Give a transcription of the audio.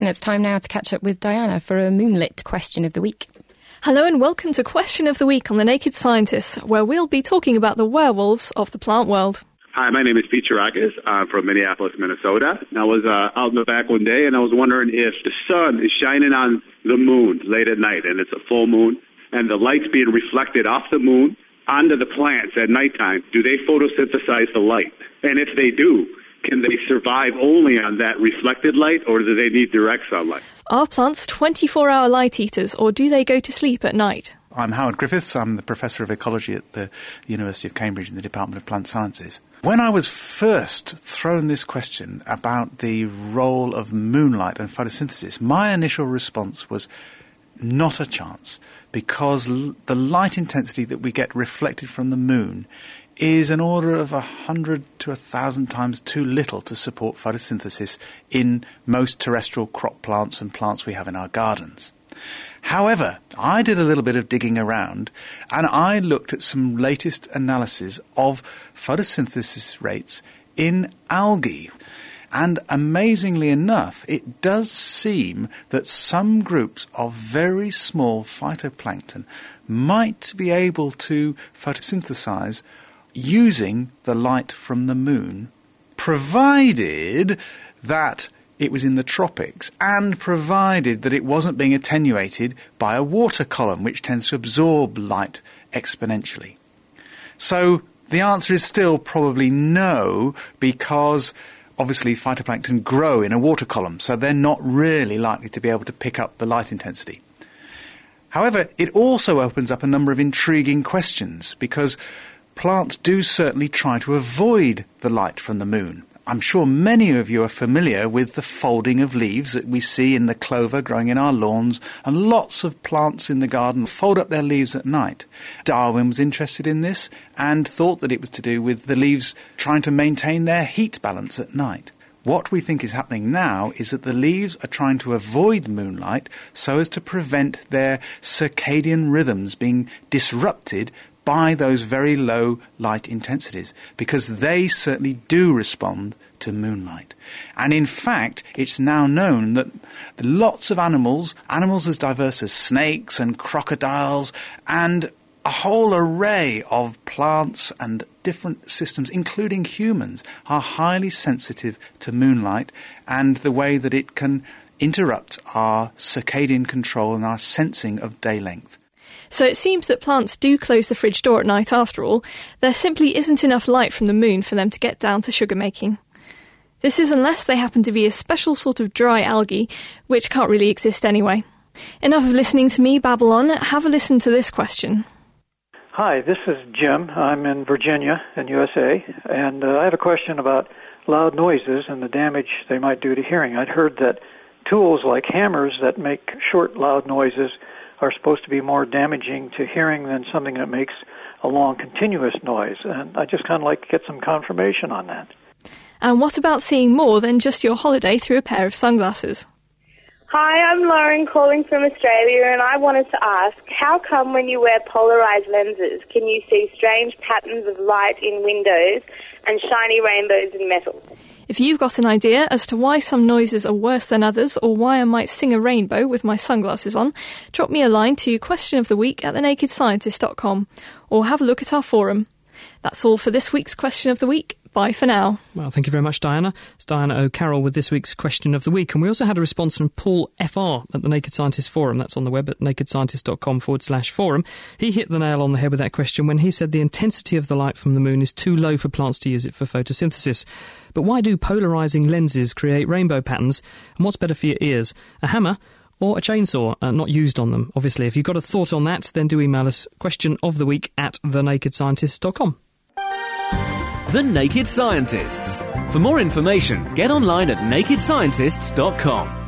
And it's time now to catch up with Diana for a moonlit question of the week. Hello and welcome to Question of the Week on The Naked Scientist, where we'll be talking about the werewolves of the plant world. Hi, my name is Pete Chirakis. I'm from Minneapolis, Minnesota. And I was out in the back one day, and I was wondering if the sun is shining on the moon late at night, and it's a full moon, and the light's being reflected off the moon onto the plants at nighttime. Do they photosynthesize the light? And if they do, can they survive only on that reflected light, or do they need direct sunlight? Are plants 24-hour light eaters, or do they go to sleep at night? I'm Howard Griffiths. I'm the Professor of Ecology at the University of Cambridge in the Department of Plant Sciences. When I was first thrown this question about the role of moonlight and photosynthesis, my initial response was not a chance, because the light intensity that we get reflected from the moon is an order of 100 to 1,000 times too little to support photosynthesis in most terrestrial crop plants and plants we have in our gardens. However, I did a little bit of digging around, and I looked at some latest analysis of photosynthesis rates in algae. And amazingly enough, it does seem that some groups of very small phytoplankton might be able to photosynthesize using the light from the moon, provided that it was in the tropics, and provided that it wasn't being attenuated by a water column, which tends to absorb light exponentially. So the answer is still probably no, because obviously phytoplankton grow in a water column, so they're not really likely to be able to pick up the light intensity. However, it also opens up a number of intriguing questions, because plants do certainly try to avoid the light from the moon. I'm sure many of you are familiar with the folding of leaves that we see in the clover growing in our lawns, and lots of plants in the garden fold up their leaves at night. Darwin was interested in this and thought that it was to do with the leaves trying to maintain their heat balance at night. What we think is happening now is that the leaves are trying to avoid moonlight so as to prevent their circadian rhythms being disrupted by those very low light intensities, because they certainly do respond to moonlight. And in fact, it's now known that lots of animals as diverse as snakes and crocodiles and a whole array of plants and different systems, including humans, are highly sensitive to moonlight and the way that it can interrupt our circadian control and our sensing of day length. So it seems that plants do close the fridge door at night after all. There simply isn't enough light from the moon for them to get down to sugar making. This is unless they happen to be a special sort of dry algae, which can't really exist anyway. Enough of listening to me babble on. Have a listen to this question. Hi, this is Jim. I'm in Virginia in USA, and I have a question about loud noises and the damage they might do to hearing. I'd heard that tools like hammers that make short, loud noises are supposed to be more damaging to hearing than something that makes a long, continuous noise. And I just kind of like to get some confirmation on that. And what about seeing more than just your holiday through a pair of sunglasses? Hi, I'm Lauren calling from Australia, and I wanted to ask, how come when you wear polarized lenses can you see strange patterns of light in windows and shiny rainbows in metal? If you've got an idea as to why some noises are worse than others, or why I might sing a rainbow with my sunglasses on, drop me a line to questionoftheweek@thenakedscientist.com, or have a look at our forum. That's all for this week's Question of the Week. Bye for now. Well, thank you very much, Diana. It's Diana O'Carroll with this week's Question of the Week. And we also had a response from Paul FR at the Naked Scientist Forum. That's on the web at nakedscientist.com/forum. He hit the nail on the head with that question when he said the intensity of the light from the moon is too low for plants to use it for photosynthesis. But why do polarising lenses create rainbow patterns? And what's better for your ears, a hammer or a chainsaw? Not used on them, obviously. If you've got a thought on that, then do email us questionoftheweek@thenakedscientist.com. The Naked Scientists. For more information, get online at nakedscientists.com.